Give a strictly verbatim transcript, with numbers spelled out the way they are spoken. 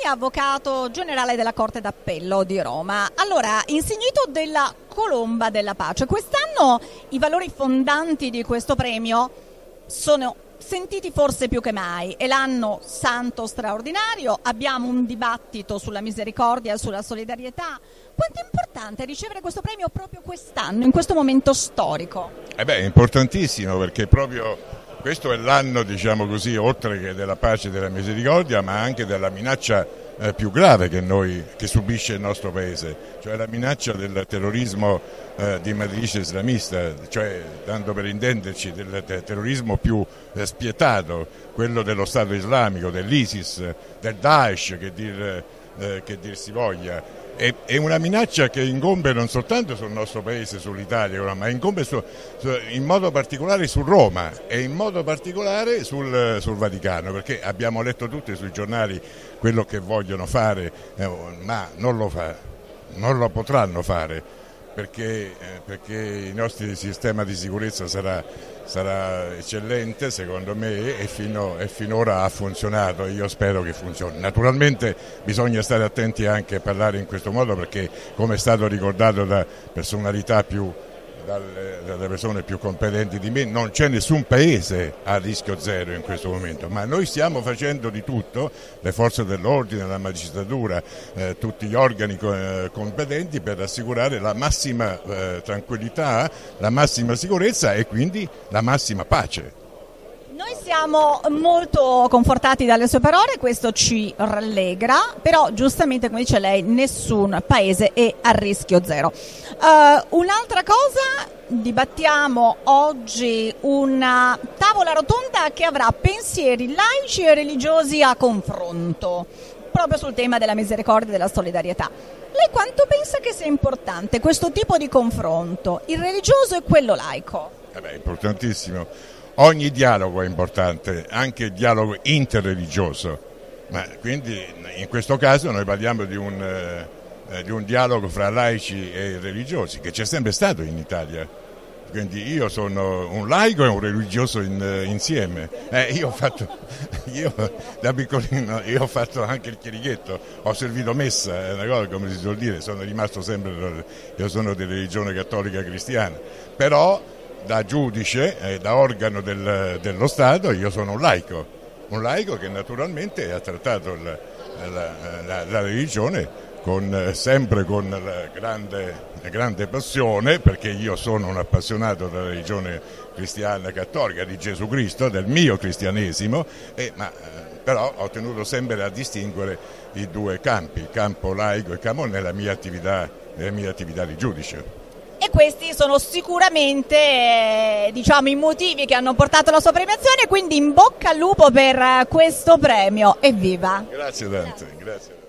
avvocato generale della Corte d'Appello di Roma. Allora, insignito della Colomba della Pace, quest'anno i valori fondanti di questo premio sono sentiti forse più che mai. È l'anno santo straordinario, abbiamo un dibattito sulla misericordia e sulla solidarietà. Quanto è importante ricevere questo premio proprio quest'anno, in questo momento storico? Eh beh, è importantissimo, perché proprio questo è l'anno, diciamo così, oltre che della pace e della misericordia, ma anche della minaccia eh, più grave che, noi, che subisce il nostro Paese, cioè la minaccia del terrorismo eh, di matrice islamista, cioè, dando per intenderci, del terrorismo più eh, spietato, quello dello Stato islamico, dell'ISIS, del Daesh, che dir, eh, che dir si voglia. È una minaccia che incombe non soltanto sul nostro Paese, sull'Italia, ma incombe su, su, in modo particolare su Roma e in modo particolare sul, sul Vaticano, perché abbiamo letto tutti sui giornali quello che vogliono fare, eh, ma non lo fa, non lo potranno fare, perché, eh, perché il nostro sistema di sicurezza sarà, sarà eccellente secondo me e, fino, e finora ha funzionato, io spero che funzioni. Naturalmente bisogna stare attenti anche a parlare in questo modo, perché, come è stato ricordato da personalità più, dalle, dalle persone più competenti di me, non c'è nessun paese a rischio zero in questo momento, ma noi stiamo facendo di tutto, le forze dell'ordine, la magistratura, eh, tutti gli organi eh, competenti, per assicurare la massima eh, tranquillità, la massima sicurezza e quindi la massima pace. Noi siamo molto confortati dalle sue parole, questo ci rallegra, però giustamente, come dice lei, nessun paese è a rischio zero. Uh, un'altra cosa, dibattiamo oggi una tavola rotonda che avrà pensieri laici e religiosi a confronto, proprio sul tema della misericordia e della solidarietà. Lei quanto pensa che sia importante questo tipo di confronto, il religioso e quello laico? Eh beh, è importantissimo. Ogni dialogo è importante, anche il dialogo interreligioso, ma quindi in questo caso noi parliamo di un, eh, di un dialogo fra laici e religiosi che c'è sempre stato in Italia. Quindi io sono un laico e un religioso in, insieme. Eh, io ho fatto, io da piccolino, io ho fatto anche il chierichetto, ho servito messa, è una cosa come si suol dire, sono rimasto sempre, io sono di religione cattolica cristiana, però da giudice e eh, da organo del, dello Stato io sono un laico, un laico che naturalmente ha trattato la, la, la, la religione con, sempre con la grande, la grande passione, perché io sono un appassionato della religione cristiana cattolica, di Gesù Cristo, del mio cristianesimo, e, ma, però ho tenuto sempre a distinguere i due campi, il campo laico e il campo nella mia attività, nella mia attività di giudice. E questi sono sicuramente eh, diciamo, i motivi che hanno portato alla sua premiazione, quindi in bocca al lupo per questo premio. Evviva! Grazie Dante, grazie.